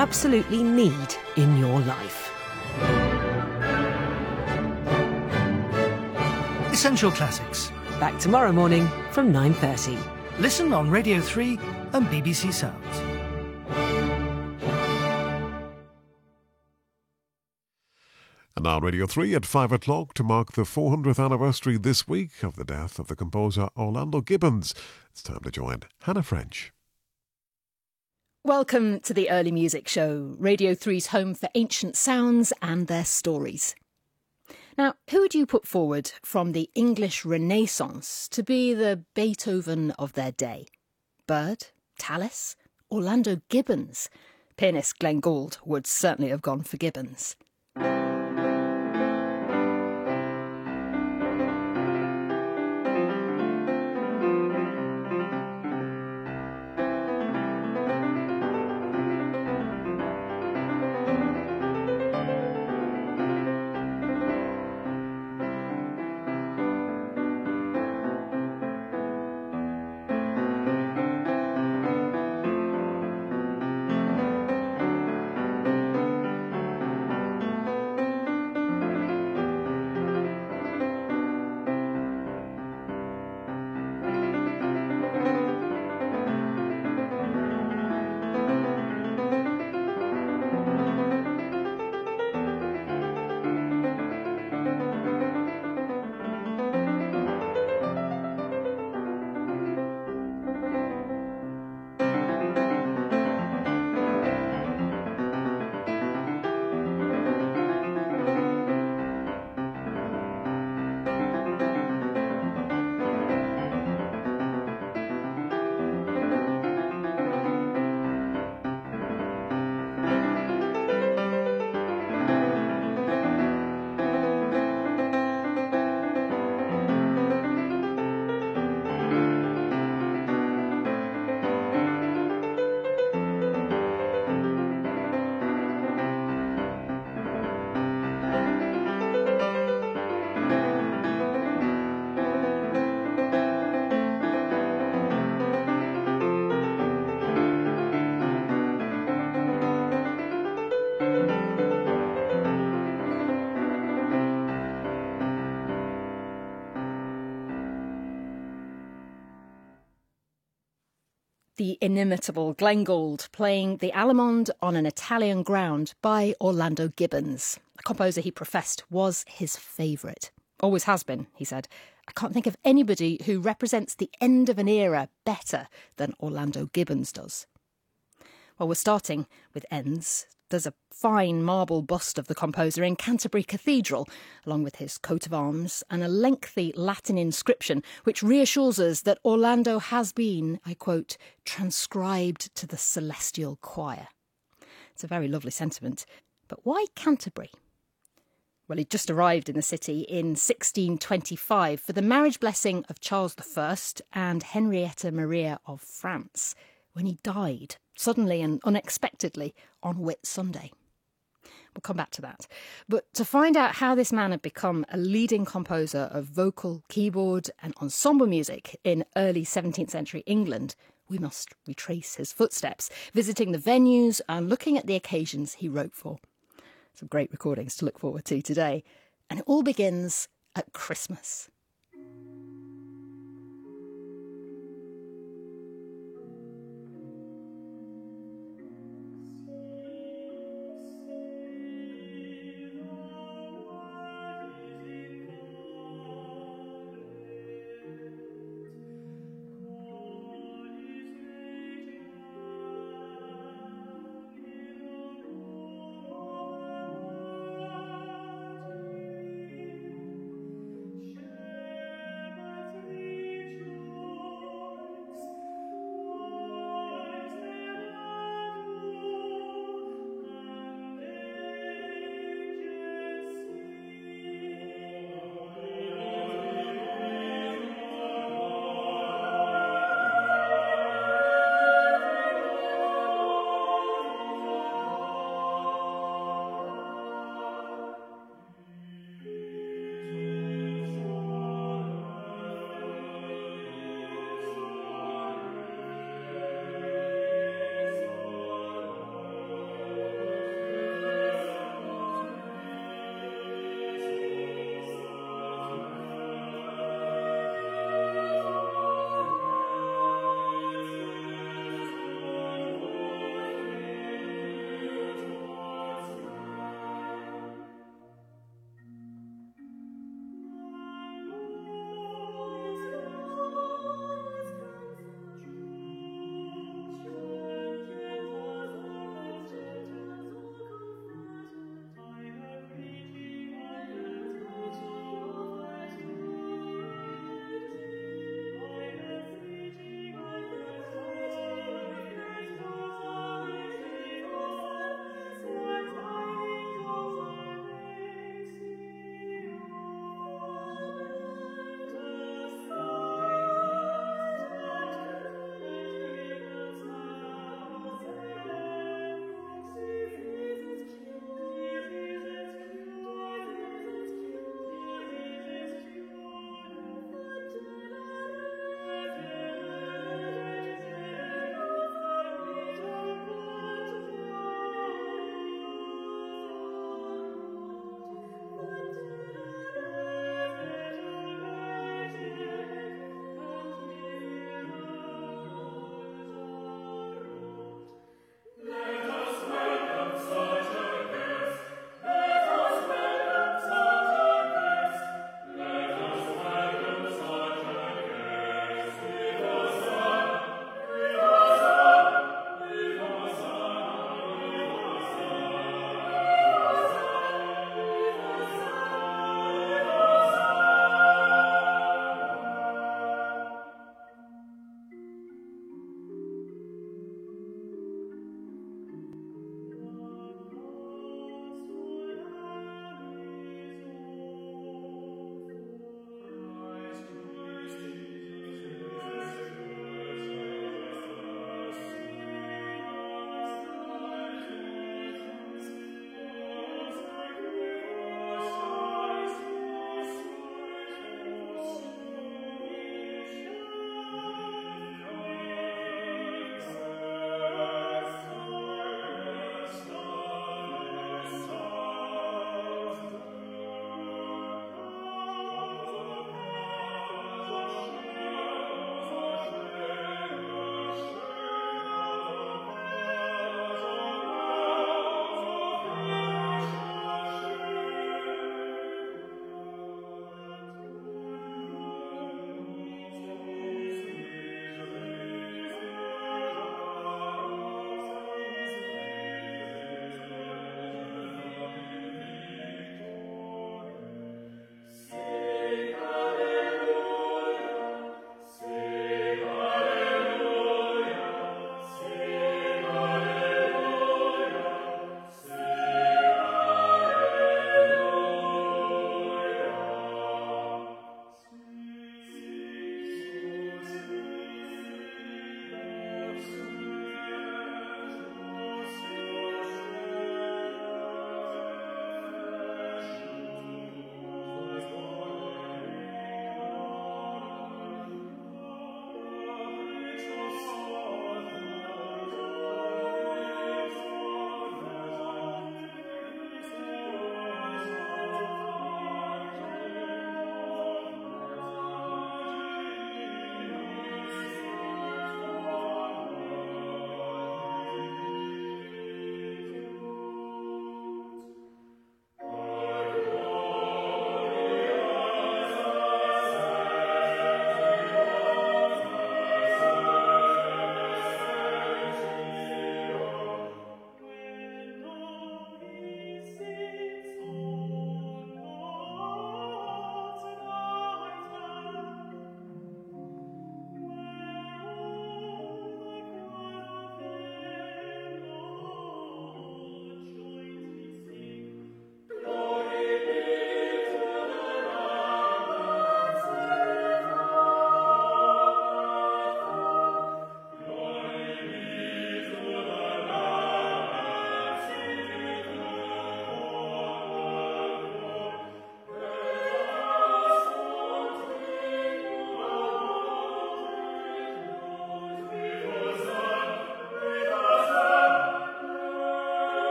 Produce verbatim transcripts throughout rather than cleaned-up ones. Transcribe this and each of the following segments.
absolutely need in your life. Essential Classics. Back tomorrow morning from nine thirty. Listen on Radio three and B B C Sounds. And now Radio three at five o'clock to mark the four hundredth anniversary this week of the death of the composer Orlando Gibbons. It's time to join Hannah French. Welcome to the Early Music Show, Radio three's home for ancient sounds and their stories. Now, who would you put forward from the English Renaissance to be the Beethoven of their day? Byrd, Tallis, Orlando Gibbons? Pianist Glenn Gould would certainly have gone for Gibbons. The inimitable Glenn Gould playing the Allemande on an Italian ground by Orlando Gibbons, a composer he professed was his favourite. Always has been, he said. I can't think of anybody who represents the end of an era better than Orlando Gibbons does. Well, we're starting with ends. There's a fine marble bust of the composer in Canterbury Cathedral, along with his coat of arms, and a lengthy Latin inscription which reassures us that Orlando has been, I quote, transcribed to the celestial choir. It's a very lovely sentiment. But why Canterbury? Well, he'd just arrived in the city in sixteen twenty-five for the marriage blessing of Charles the First and Henrietta Maria of France, when he died suddenly and unexpectedly on Whit Sunday. We'll come back to that. But to find out how this man had become a leading composer of vocal, keyboard and ensemble music in early seventeenth century England, we must retrace his footsteps, visiting the venues and looking at the occasions he wrote for. Some great recordings to look forward to today. And it all begins at Christmas. Share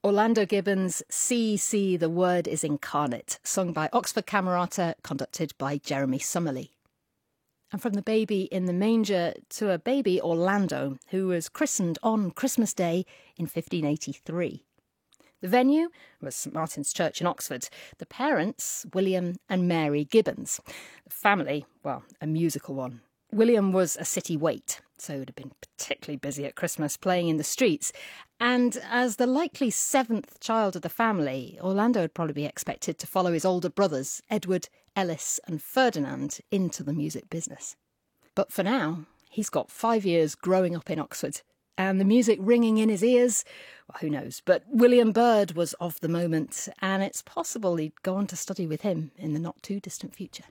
Orlando Gibbons' See, See, the Word is Incarnate, sung by Oxford Camerata, conducted by Jeremy Summerlee. And from the baby in the manger to a baby Orlando, who was christened on Christmas Day in fifteen eighty-three. The venue was St Martin's Church in Oxford. The parents, William and Mary Gibbons. The family, well, a musical one. William was a city wait, so would have been particularly busy at Christmas playing in the streets. And as the likely seventh child of the family, Orlando would probably be expected to follow his older brothers, Edward, Ellis and Ferdinand, into the music business. But for now, he's got five years growing up in Oxford, and the music ringing in his ears, well, who knows. But William Byrd was of the moment, and it's possible he'd go on to study with him in the not-too-distant future.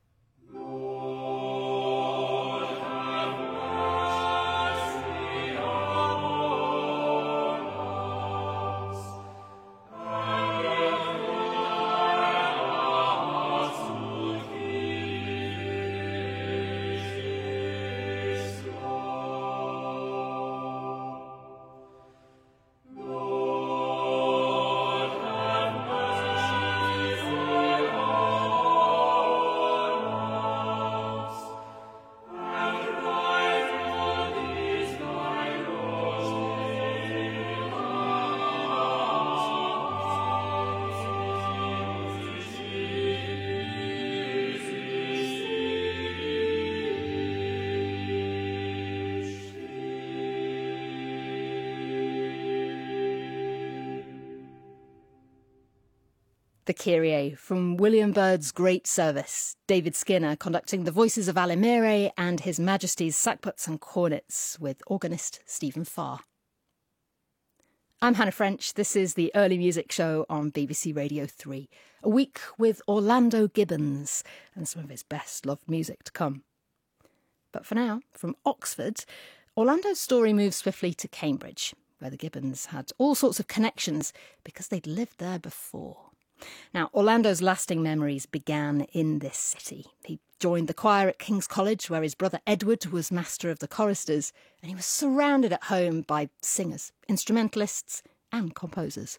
The Kyrie from William Byrd's great service, David Skinner conducting the voices of Alimere and His Majesty's sackbuts and cornets with organist Stephen Farr. I'm Hannah French. This is the Early Music Show on B B C Radio three. A week with Orlando Gibbons and some of his best-loved music to come. But for now, from Oxford, Orlando's story moves swiftly to Cambridge, where the Gibbons had all sorts of connections because they'd lived there before. Now, Orlando's lasting memories began in this city. He joined the choir at King's College, where his brother Edward was master of the choristers, and he was surrounded at home by singers, instrumentalists and composers.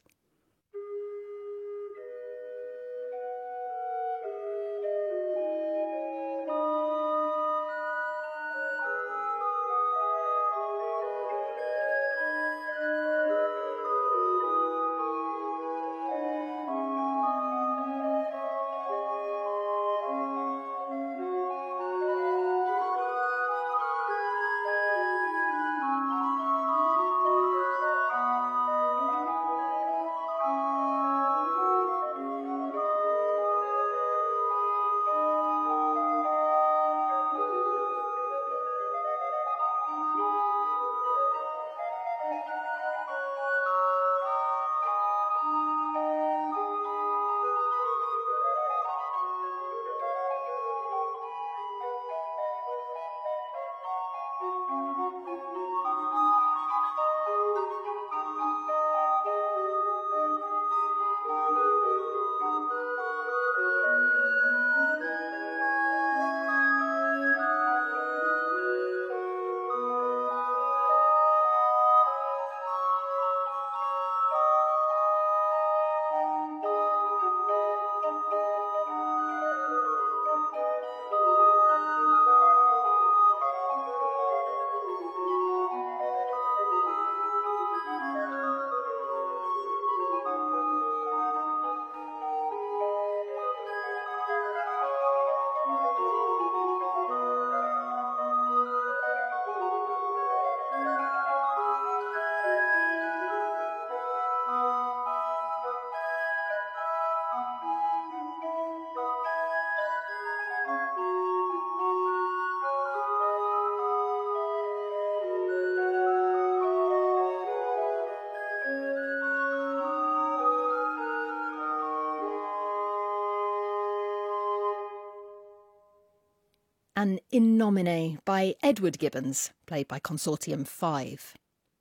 An In Nomine by Edward Gibbons, played by Consortium five.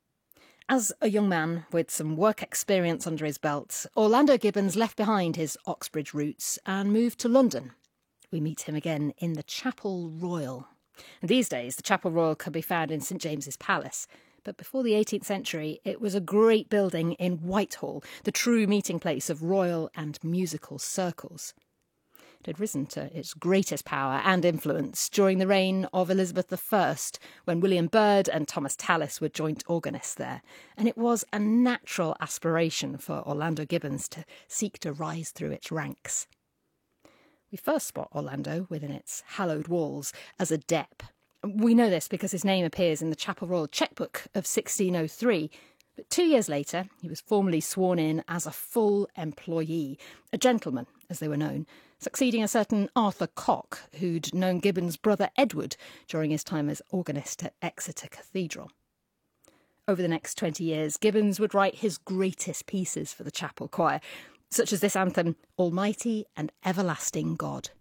As a young man with some work experience under his belt, Orlando Gibbons left behind his Oxbridge roots and moved to London. We meet him again in the Chapel Royal. And these days, the Chapel Royal can be found in St James's Palace, But before the eighteenth century, it was a great building in Whitehall, the true meeting place of royal and musical circles. It had risen to its greatest power and influence during the reign of Elizabeth the First, when William Byrd and Thomas Tallis were joint organists there, and it was a natural aspiration for Orlando Gibbons to seek to rise through its ranks. We first spot Orlando within its hallowed walls as a Depp. We know this because his name appears in the Chapel Royal chequebook of sixteen oh three, but two years later he was formally sworn in as a full employee, a gentleman, as they were known, succeeding a certain Arthur Cock, who'd known Gibbons' brother Edward during his time as organist at Exeter Cathedral. Over the next twenty years, Gibbons would write his greatest pieces for the chapel choir, such as this anthem, Almighty and Everlasting God.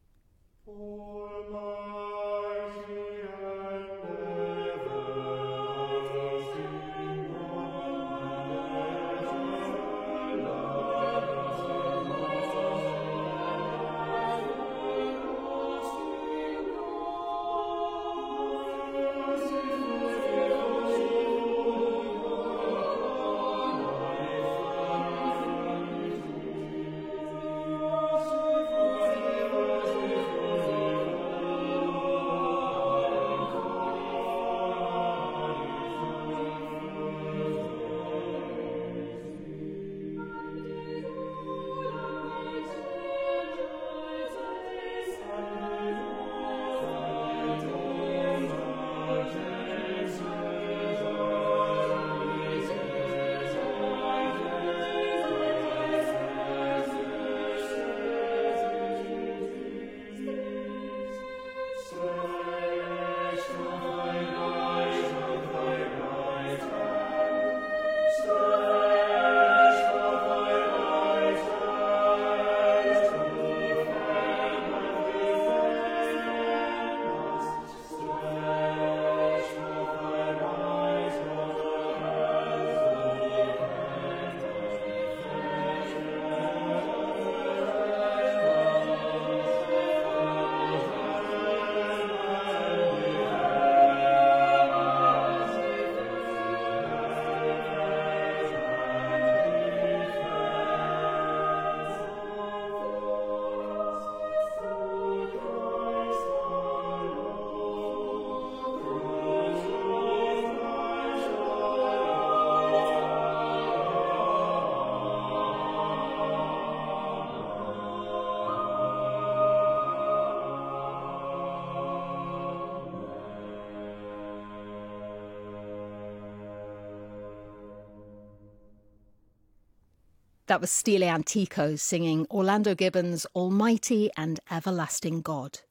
That was Stile Antico singing Orlando Gibbons' Almighty and Everlasting God.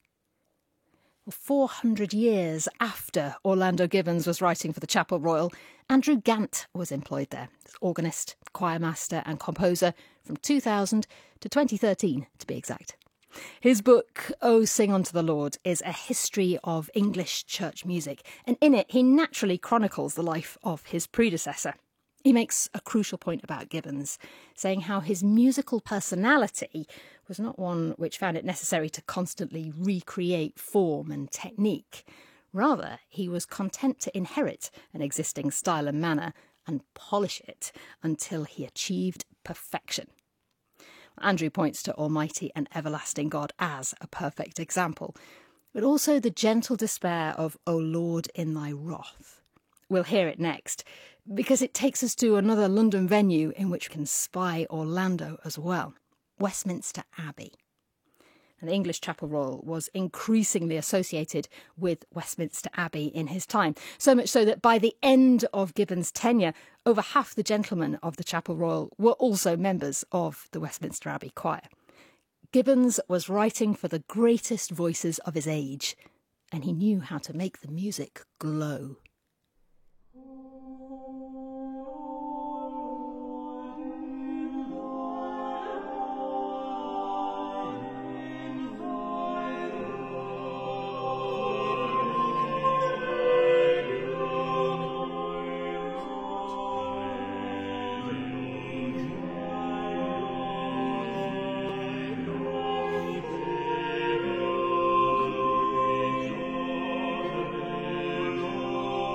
Well, four hundred years after Orlando Gibbons was writing for the Chapel Royal, Andrew Gant was employed there as organist, choir master and composer from two thousand to twenty thirteen, to be exact. His book, O Sing Unto the Lord, is a history of English church music, and in it he naturally chronicles the life of his predecessor. He makes a crucial point about Gibbons, saying how his musical personality was not one which found it necessary to constantly recreate form and technique. Rather, he was content to inherit an existing style and manner and polish it until he achieved perfection. Andrew points to Almighty and Everlasting God as a perfect example, but also the gentle despair of O Lord in thy wrath. We'll hear it next, because it takes us to another London venue in which we can spy Orlando as well, Westminster Abbey. And the English Chapel Royal was increasingly associated with Westminster Abbey in his time, so much so that by the end of Gibbons' tenure, over half the gentlemen of the Chapel Royal were also members of the Westminster Abbey Choir. Gibbons was writing for the greatest voices of his age, and he knew how to make the music glow. Lord.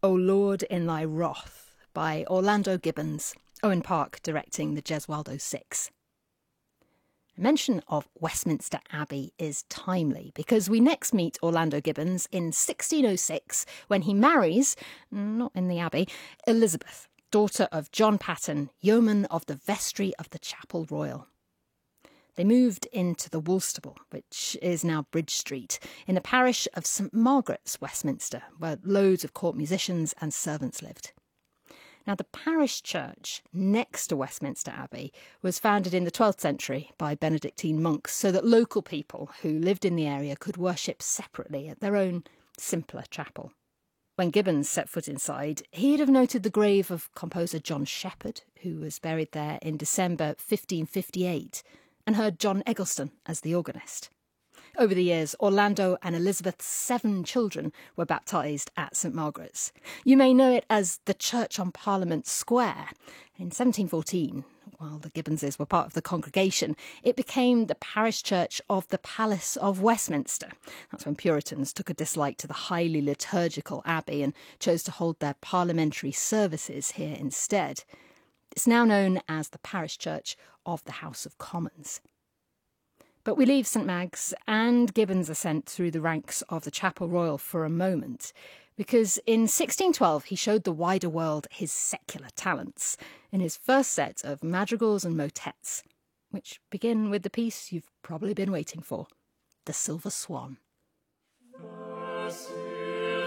O Lord in Thy Wrath by Orlando Gibbons, Owen Park directing the Gesualdo Six. A mention of Westminster Abbey is timely because we next meet Orlando Gibbons in sixteen oh six when he marries, not in the Abbey, Elizabeth, daughter of John Patten, yeoman of the vestry of the Chapel Royal. They moved into the Woolstable, which is now Bridge Street, in the parish of St Margaret's, Westminster, where loads of court musicians and servants lived. Now, the parish church next to Westminster Abbey was founded in the twelfth century by Benedictine monks so that local people who lived in the area could worship separately at their own simpler chapel. When Gibbons set foot inside, he'd have noted the grave of composer John Shepherd, who was buried there in December fifteen fifty-eight, and heard John Eggleston as the organist. Over the years, Orlando and Elizabeth's seven children were baptised at St Margaret's. You may know it as the Church on Parliament Square. In seventeen fourteen, while the Gibbonses were part of the congregation, it became the parish church of the Palace of Westminster. That's when Puritans took a dislike to the highly liturgical abbey and chose to hold their parliamentary services here instead. It's now known as the parish church of the House of Commons. But we leave St Mag's and Gibbons' ascent through the ranks of the Chapel Royal for a moment, because in sixteen twelve he showed the wider world his secular talents in his first set of madrigals and motets, which begin with the piece you've probably been waiting for, The Silver Swan. The silver swan.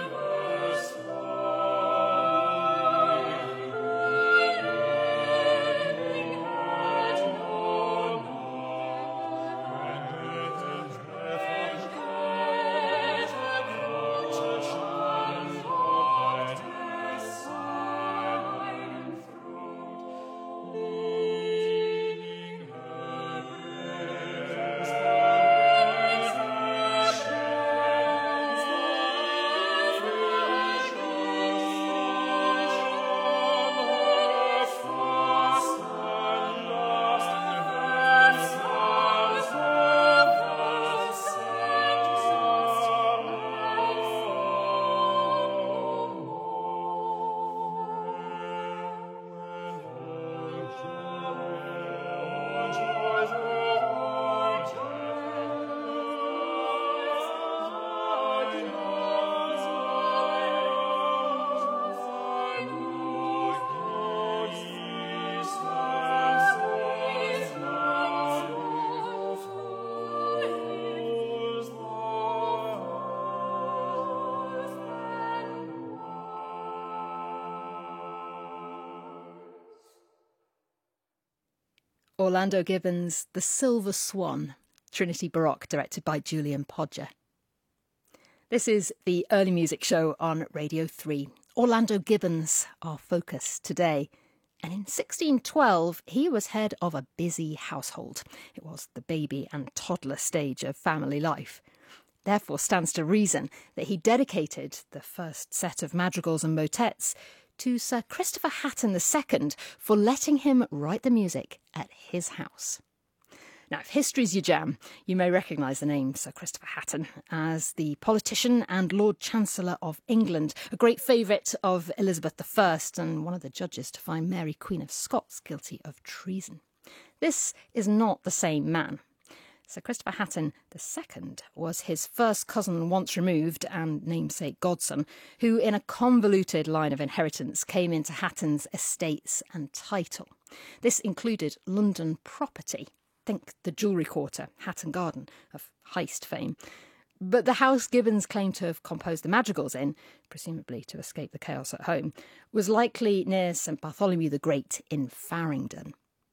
Orlando Gibbons' The Silver Swan, Trinity Baroque, directed by Julian Podger. This is the early music show on Radio three. Orlando Gibbons, our focus today. And in sixteen twelve, he was head of a busy household. It was the baby and toddler stage of family life. Therefore stands to reason that he dedicated the first set of madrigals and motets to Sir Christopher Hatton the Second for letting him write the music at his house. Now, if history's your jam, you may recognise the name Sir Christopher Hatton as the politician and Lord Chancellor of England, a great favourite of Elizabeth the First and one of the judges to find Mary Queen of Scots guilty of treason. This is not the same man. Sir Christopher Hatton the Second was his first cousin once removed and namesake godson, who in a convoluted line of inheritance came into Hatton's estates and title. This included London property. Think the Jewellery Quarter, Hatton Garden, of heist fame. But the house Gibbons claimed to have composed the madrigals in, presumably to escape the chaos at home, was likely near St Bartholomew the Great in Farringdon.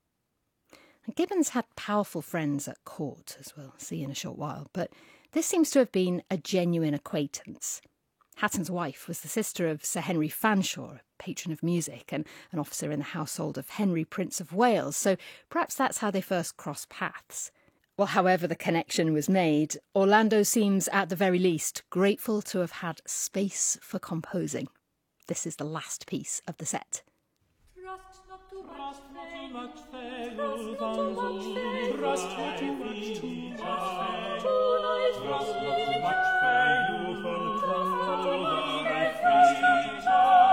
And Gibbons had powerful friends at court, as we'll see in a short while, but this seems to have been a genuine acquaintance. Hatton's wife was the sister of Sir Henry Fanshawe, a patron of music and an officer in the household of Henry, Prince of Wales, so perhaps that's how they first crossed paths. Well, however the connection was made, Orlando seems, at the very least, grateful to have had space for composing. This is the last piece of the set. Trust not too much fail, trust not too much fail, trust not too much fail, trust not too much fail, trust not too much fail,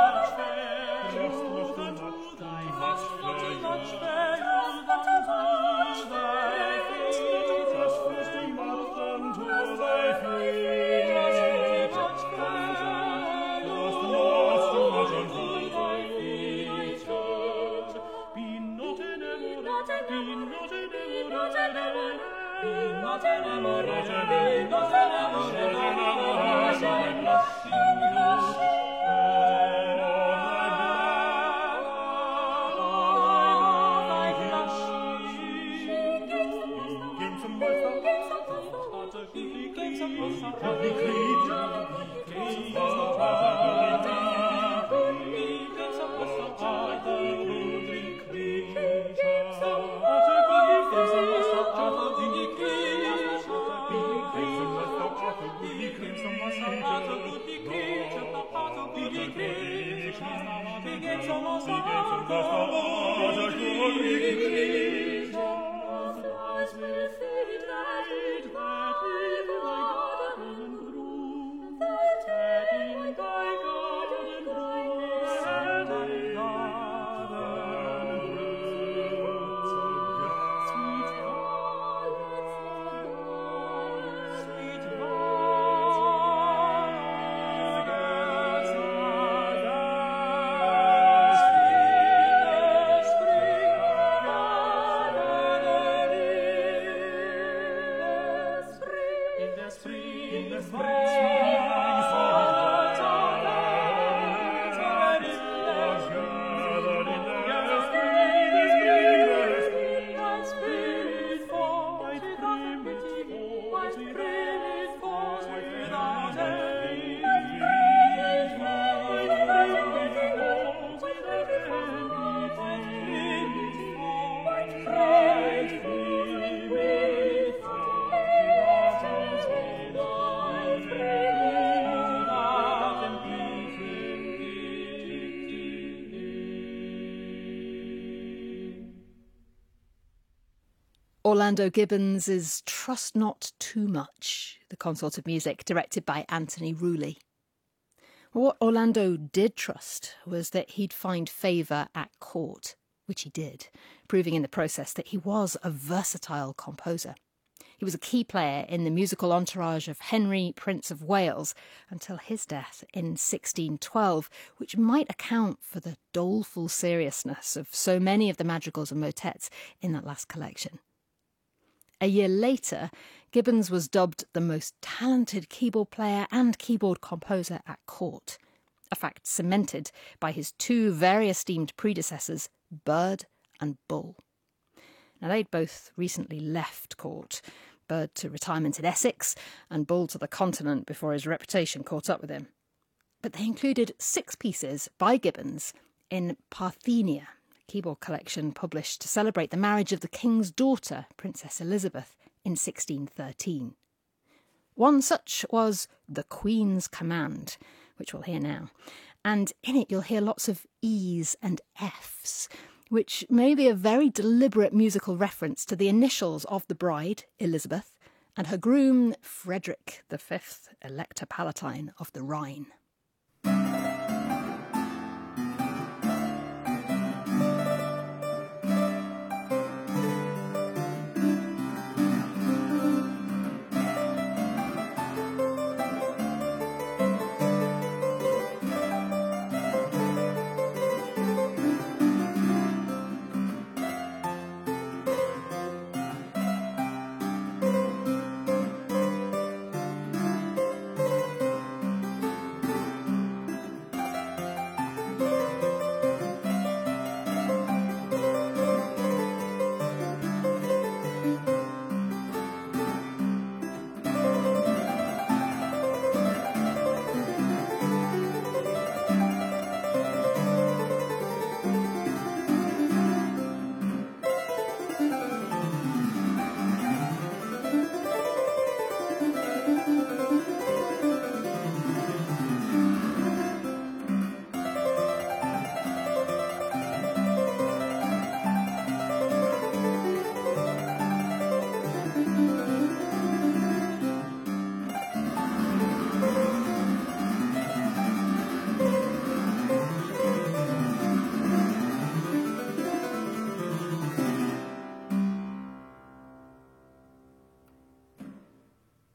Orlando Gibbons' Trust Not Too Much, the consort of music, directed by Anthony Rooley. What Orlando did trust was that he'd find favour at court, which he did, proving in the process that he was a versatile composer. He was a key player in the musical entourage of Henry, Prince of Wales, until his death in sixteen twelve, which might account for the doleful seriousness of so many of the madrigals and motets in that last collection. A year later, Gibbons was dubbed the most talented keyboard player and keyboard composer at court, a fact cemented by his two very esteemed predecessors, Bird and Bull. Now, they'd both recently left court, Bird to retirement in Essex and Bull to the continent before his reputation caught up with him. But they included six pieces by Gibbons in Parthenia, keyboard collection published to celebrate the marriage of the king's daughter, Princess Elizabeth, in sixteen thirteen. One such was The Queen's Command, which we'll hear now, and in it you'll hear lots of E's and F's, which may be a very deliberate musical reference to the initials of the bride, Elizabeth, and her groom, Frederick the Fifth, Elector Palatine of the Rhine.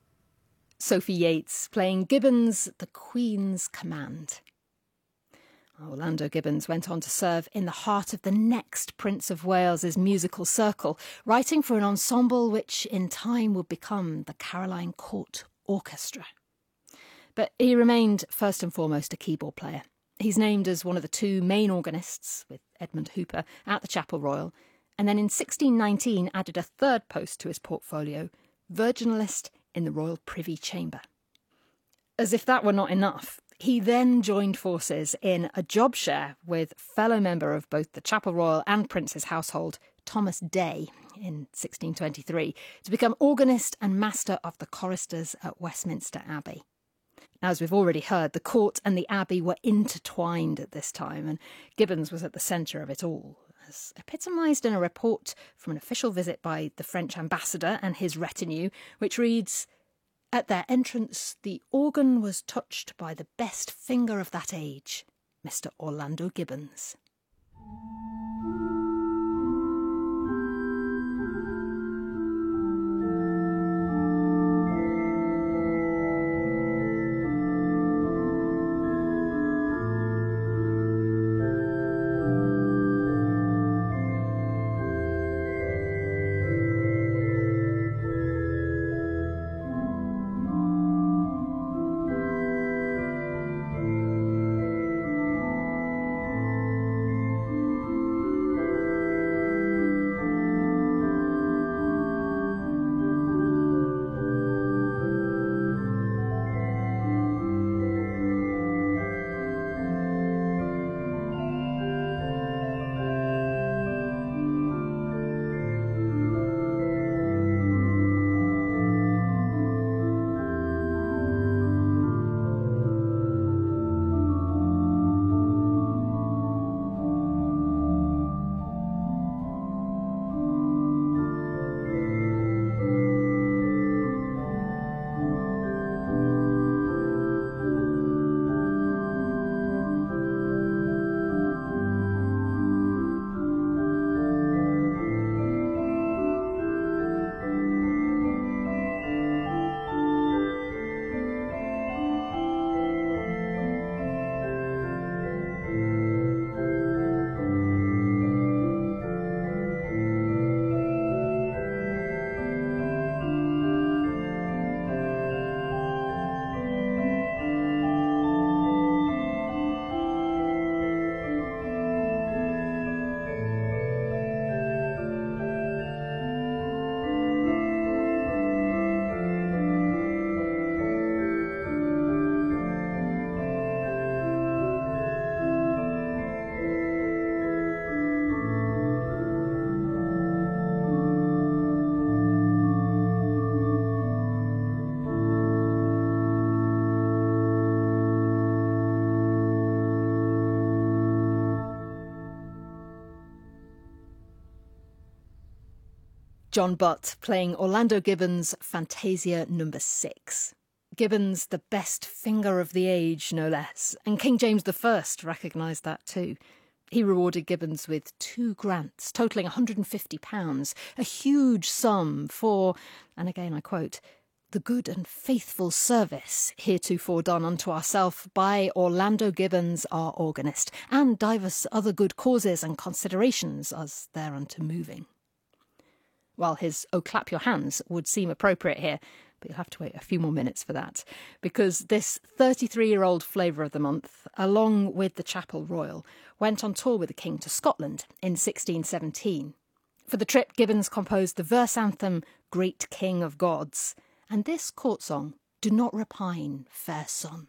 Sophie Yates playing Gibbons' The Queen's Command. Orlando Gibbons went on to serve in the heart of the next Prince of Wales's musical circle, writing for an ensemble which in time would become the Caroline Court Orchestra. But he remained first and foremost a keyboard player. He's named as one of the two main organists, with Edmund Hooper, at the Chapel Royal, and then in sixteen nineteen added a third post to his portfolio, virginalist in the Royal Privy Chamber. As if that were not enough, he then joined forces in a job share with fellow member of both the Chapel Royal and Prince's household, Thomas Day, in sixteen twenty-three, to become organist and master of the choristers at Westminster Abbey. Now, as we've already heard, the court and the abbey were intertwined at this time, and Gibbons was at the centre of it all, as epitomised in a report from an official visit by the French ambassador and his retinue, which reads, "At their entrance, the organ was touched by the best finger of that age, Mister Orlando Gibbons." John Butt playing Orlando Gibbons' Fantasia number six. Gibbons, the best finger of the age, no less, and King James the First recognised that too. He rewarded Gibbons with two grants, totalling one hundred and fifty pounds, a huge sum for, and again I quote, "the good and faithful service heretofore done unto ourself by Orlando Gibbons our organist, and divers other good causes and considerations us thereunto moving." While his "oh clap your hands" would seem appropriate here, but you'll have to wait a few more minutes for that, because this thirty-three-year-old flavour of the month, along with the Chapel Royal, went on tour with the King to Scotland in sixteen seventeen. For the trip, Gibbons composed the verse anthem Great King of Gods, and this court song, Do Not Repine, Fair Son.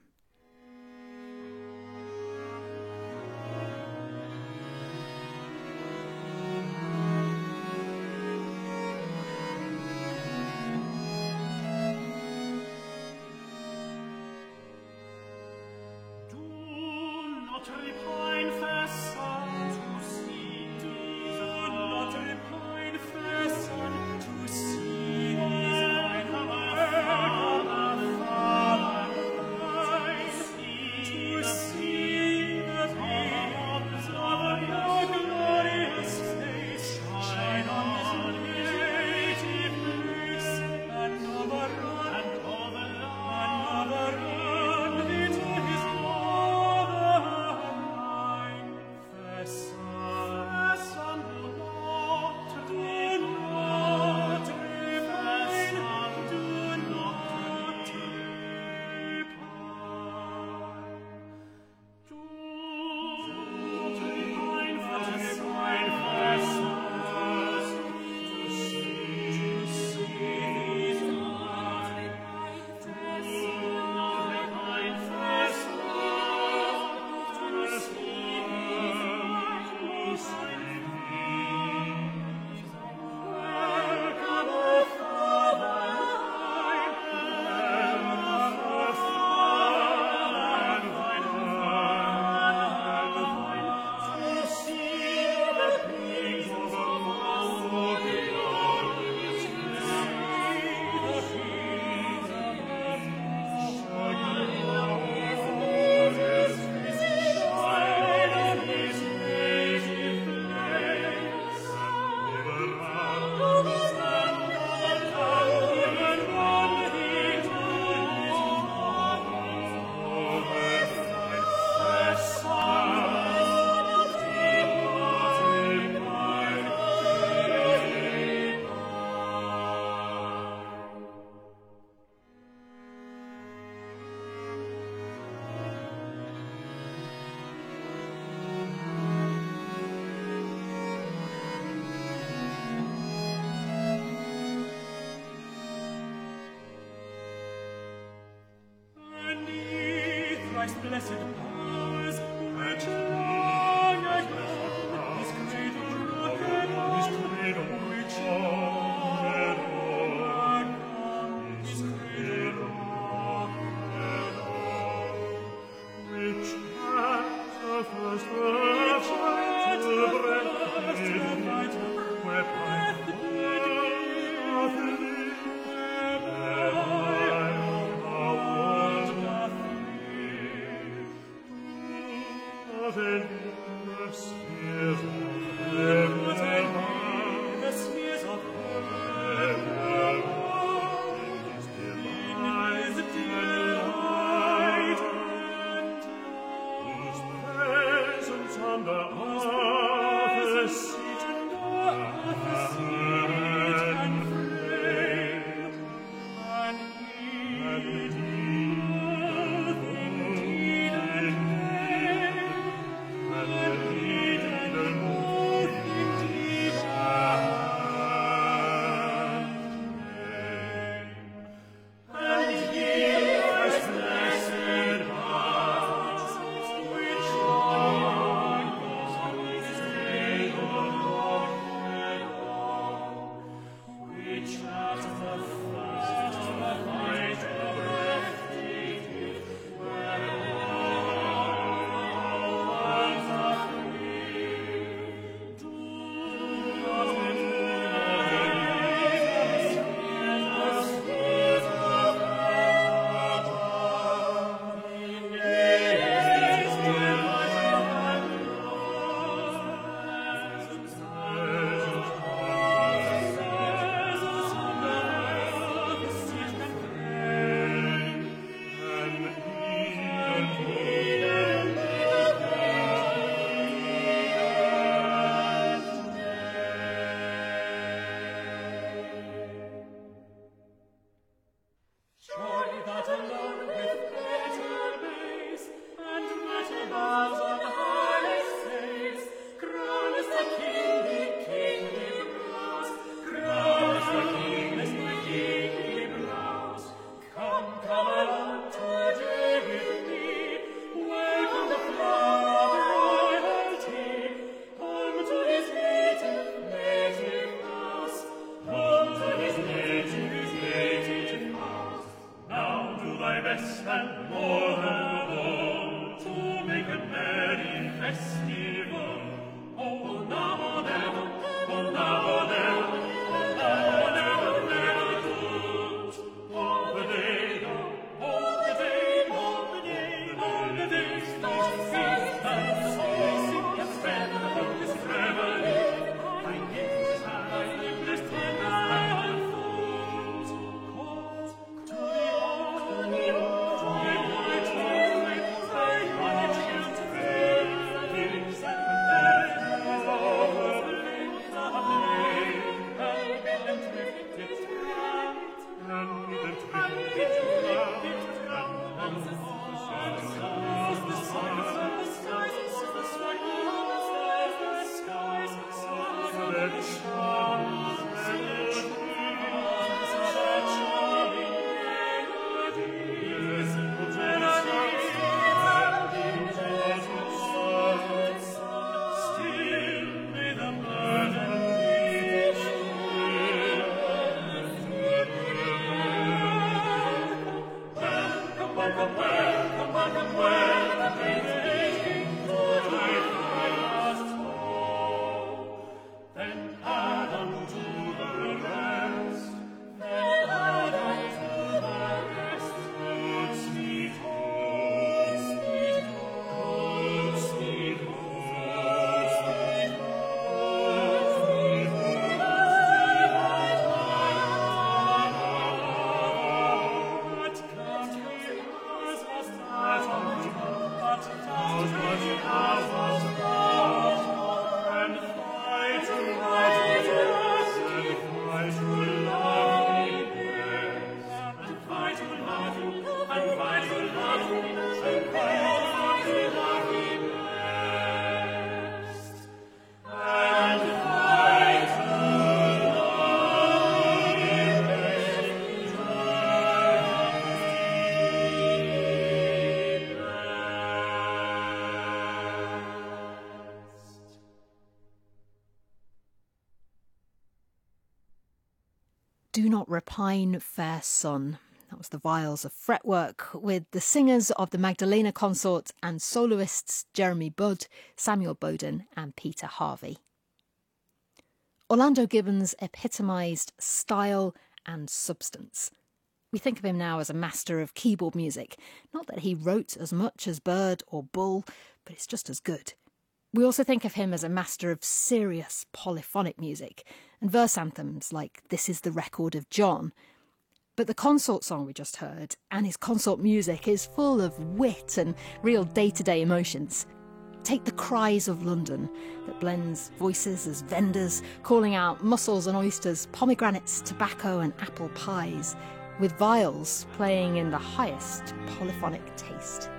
Do Not Repine, Fair Son. That was the Vials of Fretwork, with the singers of the Magdalena Consort and soloists Jeremy Budd, Samuel Bowden and Peter Harvey. Orlando Gibbons epitomised style and substance. We think of him now as a master of keyboard music. Not that he wrote as much as Bird or Bull, but it's just as good. We also think of him as a master of serious polyphonic music and verse anthems like This Is the Record of John. But the consort song we just heard and his consort music is full of wit and real day-to-day emotions. Take The Cries of London, that blends voices as vendors, calling out mussels and oysters, pomegranates, tobacco and apple pies, with viols playing in the highest polyphonic taste.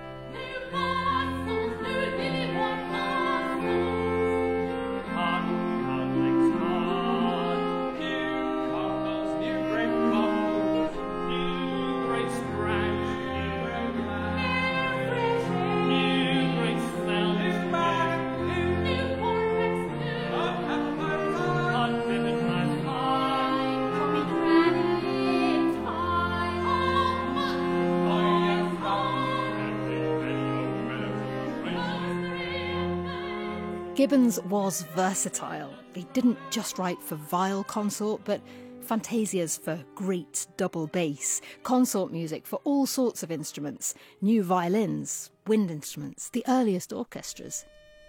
Gibbons was versatile. He didn't just write for viol consort, but fantasias for great double bass, consort music for all sorts of instruments, new violins, wind instruments, the earliest orchestras.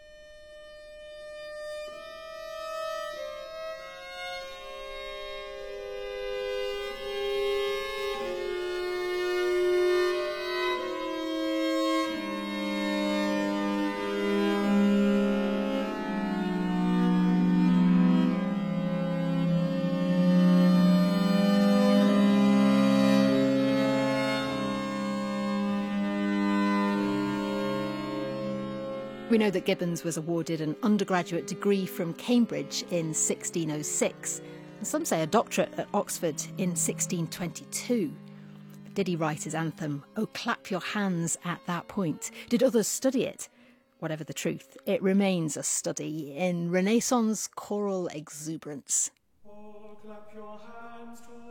We know that Gibbons was awarded an undergraduate degree from Cambridge in sixteen oh six, and some say a doctorate at Oxford in sixteen twenty-two. But did he write his anthem, "Oh, clap your hands" at that point? Did others study it? Whatever the truth, it remains a study in Renaissance choral exuberance. Oh, clap your hands together.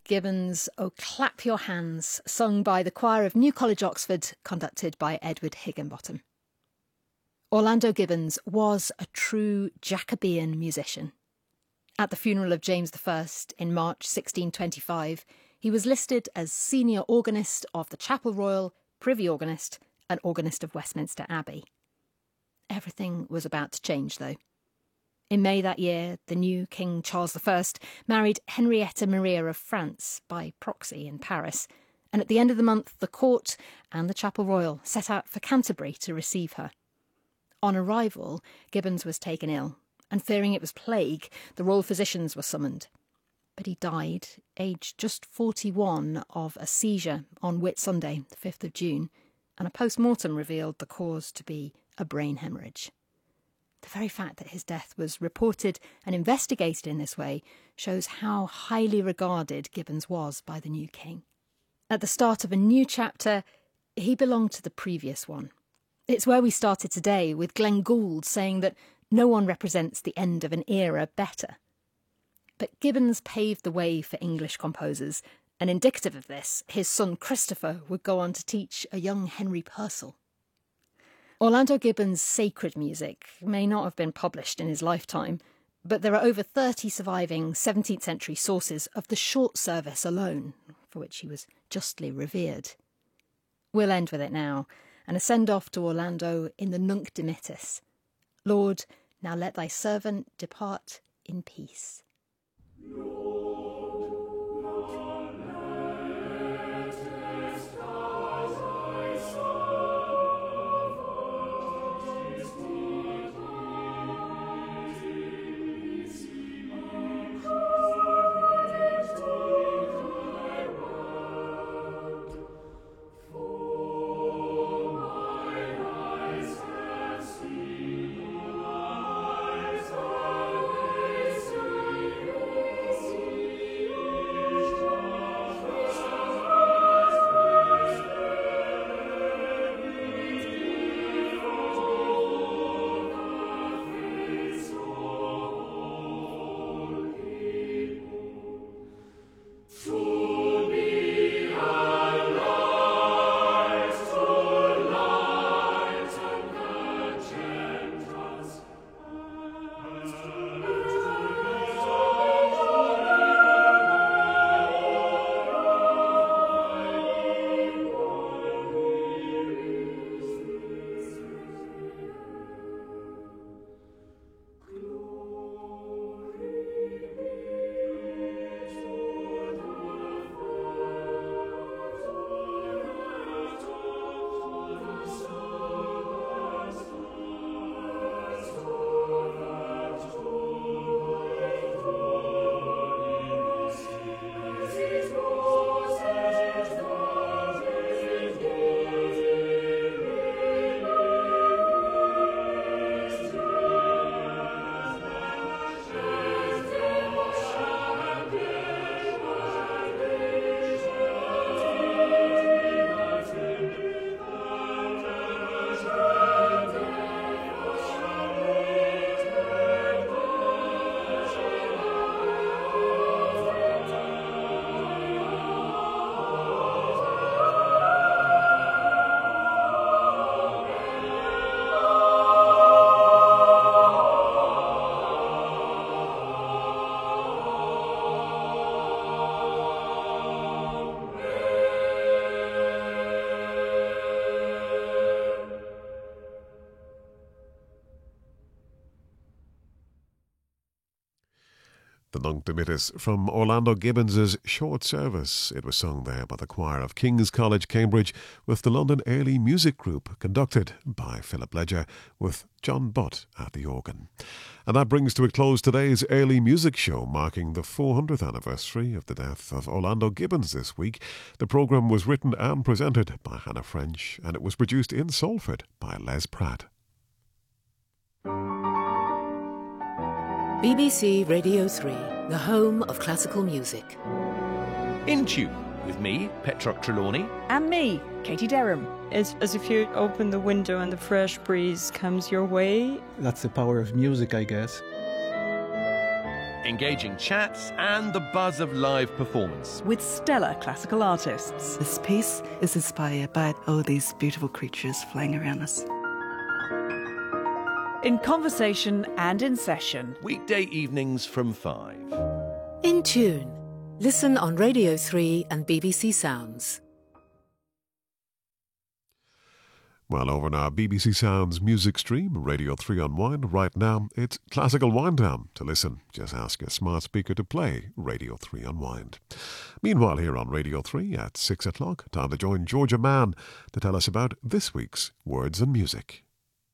Gibbons' Oh Clap Your Hands, sung by the choir of New College, Oxford, conducted by Edward Higginbottom. Orlando Gibbons was a true Jacobean musician. At the funeral of James the First in March sixteen twenty-five, he was listed as senior organist of the Chapel Royal, privy organist, and organist of Westminster Abbey. Everything was about to change, though. In May that year, the new King Charles the First married Henrietta Maria of France by proxy in Paris, and at the end of the month, the court and the Chapel Royal set out for Canterbury to receive her. On arrival, Gibbons was taken ill, and fearing it was plague, the royal physicians were summoned. But he died, aged just forty-one, of a seizure on Whit Sunday, the fifth of June, and a post-mortem revealed the cause to be a brain hemorrhage. The very fact that his death was reported and investigated in this way shows how highly regarded Gibbons was by the new king. At the start of a new chapter, he belonged to the previous one. It's where we started today, with Glenn Gould saying that no one represents the end of an era better. But Gibbons paved the way for English composers, and indicative of this, his son Christopher would go on to teach a young Henry Purcell. Orlando Gibbons' sacred music may not have been published in his lifetime, but there are over thirty surviving seventeenth century sources of the short service alone, for which he was justly revered. We'll end with it now, and a send-off to Orlando in the Nunc Dimittis. Lord, now let thy servant depart in peace. The Nunc Dimittis from Orlando Gibbons' Short Service. It was sung there by the choir of King's College, Cambridge, with the London Airlie Music Group, conducted by Philip Ledger, with John Butt at the organ. And that brings to a close today's Airlie Music Show, marking the four hundredth anniversary of the death of Orlando Gibbons this week. The programme was written and presented by Hannah French, and it was produced in Salford by Les Pratt. B B C Radio three, the home of classical music. In Tune, with me, Petrock Trelawney. And me, Katie Derham. It's as if you open the window and the fresh breeze comes your way. That's the power of music, I guess. engaging chats, and the buzz of live performance. With stellar classical artists. This piece is inspired by all these beautiful creatures flying around us. In conversation and in session. Weekday evenings from five. In Tune. Listen on Radio three and B B C Sounds. Well, over on our B B C Sounds music stream, Radio three Unwind, right now it's Classical Wind Down. To listen, just ask a smart speaker to play Radio three Unwind. Meanwhile, here on Radio three at six o'clock, time to join Georgia Mann to tell us about this week's Words and Music.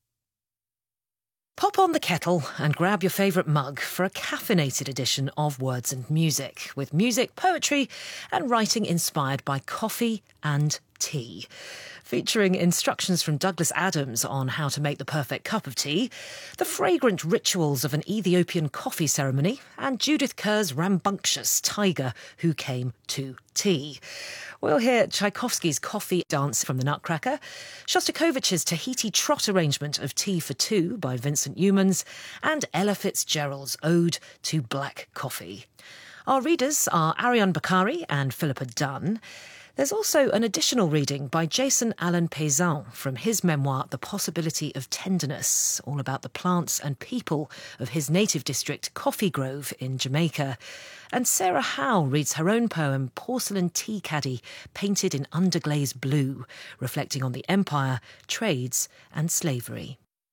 Pop on the kettle and grab your favourite mug for a caffeinated edition of Words and Music, with music, poetry and writing inspired by coffee and tea. Featuring instructions from Douglas Adams on how to make the perfect cup of tea, the fragrant rituals of an Ethiopian coffee ceremony, and Judith Kerr's rambunctious tiger who came to tea. We'll hear Tchaikovsky's Coffee Dance from the Nutcracker, Shostakovich's Tahiti Trot arrangement of Tea for Two by Vincent Youmans, and Ella Fitzgerald's Ode to Black Coffee. Our readers are Ariane Bakari and Philippa Dunn. There's also an additional reading by Jason Allen Paysan from his memoir The Possibility of Tenderness, all about the plants and people of his native district, Coffee Grove in Jamaica. And Sarah Howe reads her own poem Porcelain Tea Caddy, painted in underglaze blue, reflecting on the empire, trades and slavery.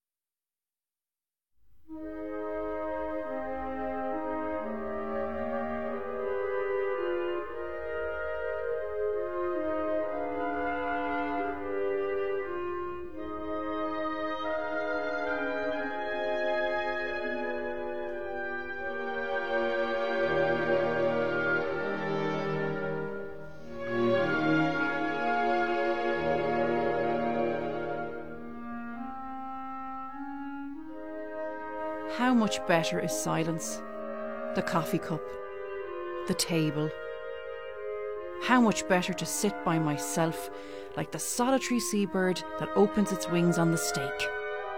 How much better is silence? The coffee cup, the table. How much better to sit by myself like the solitary seabird that opens its wings on the stake.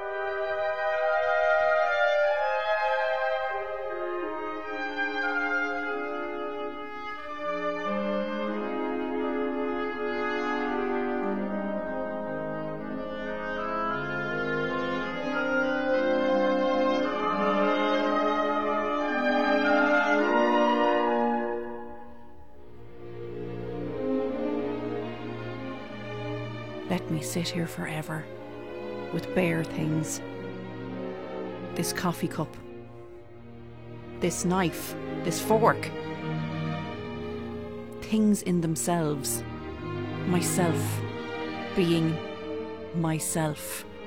Let me sit here forever, with bare things. This coffee cup, this knife, this fork. Things in themselves. Myself, being myself.